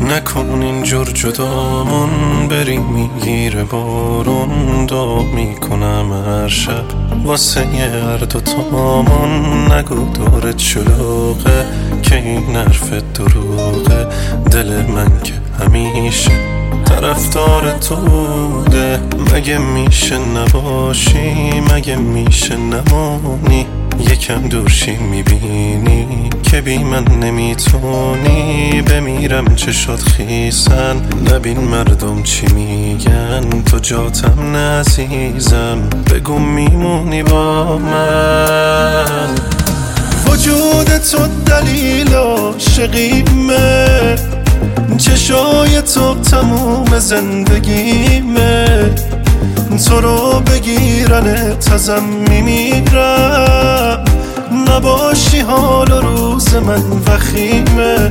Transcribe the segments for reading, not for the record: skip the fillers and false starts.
نکن اینجور جدامون، بری میگیره بارون. دعا میکنم هر شب واسه هر دوتامون. نگو دورت شلوغه که این حرفت دروغه. دل من که همیشه طرفدار تو بوده. مگه میشه نباشی، مگه میشه نمونی؟ یکم دورشی میبینی که بی من نمیتونی. بمیرم چشات خیسن، نبین مردم چی میگن. تو جاتم نعزیزم، بگو میمونی با من. وجود تو دلیل عاشقیمه، چشای تو تموم زندگیمه. تو رو بگیرنت ازم میمیرم. نباشی حال و روز من وخیمه.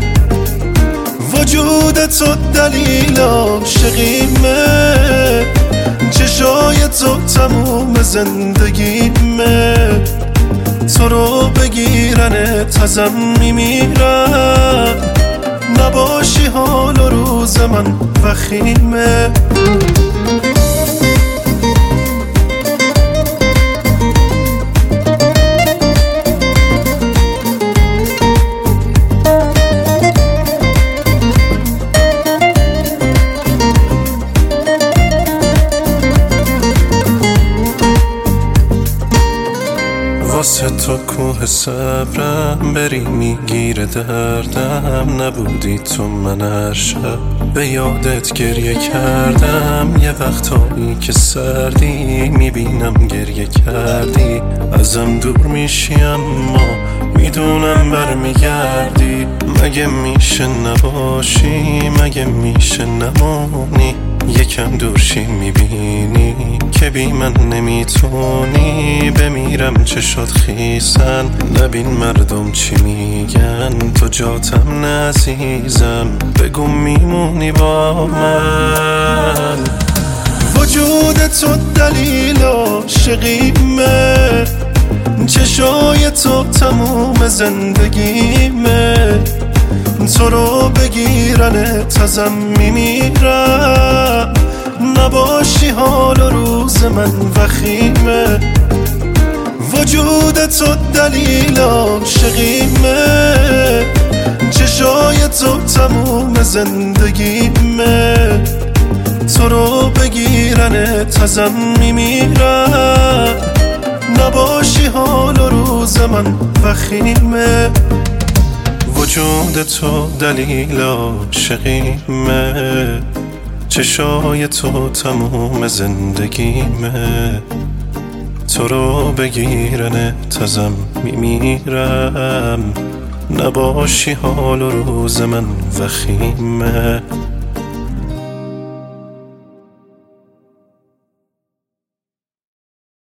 وجود تو دلیل عاشقیمه، چشای تو تموم زندگیمه. تو رو بگیرنت ازم میمیرم. نباشی حال و روز من وخیمه. واسه تو کوه صبرم، بری میگیره دردم. نبودی تو من هر شب به یادت گریه کردم. یه وقتایی که سردی میبینم گریه کردی. ازم دور میشی اما میدونم برمیگردی. مگه میشه نباشی، مگه میشه نمونی؟ یکم دورشی میبینی که بی من نمیتونی. بمیرم چشات خیسن، نبین مردم چی میگن. تو جاتم نعزیزم، بگو میمونی با من. وجود تو دلیل عاشقیمه، چشای تو تموم زندگیمه. تو رو بگیرنت ازم میمیرم. نباشی حال و روز من وخیمه. وجود تو دلیل عاشقیمه، چشای تو تموم زندگیمه. تو رو بگیرنت ازم میمیرم. نباشی حال و روز من وخیمه. وجود تو دلیل عاشقیمه، چشای تو تموم زندگیمه. تو رو بگیرنت ازم میمیرم. نباشی حال و روز من وخیمه.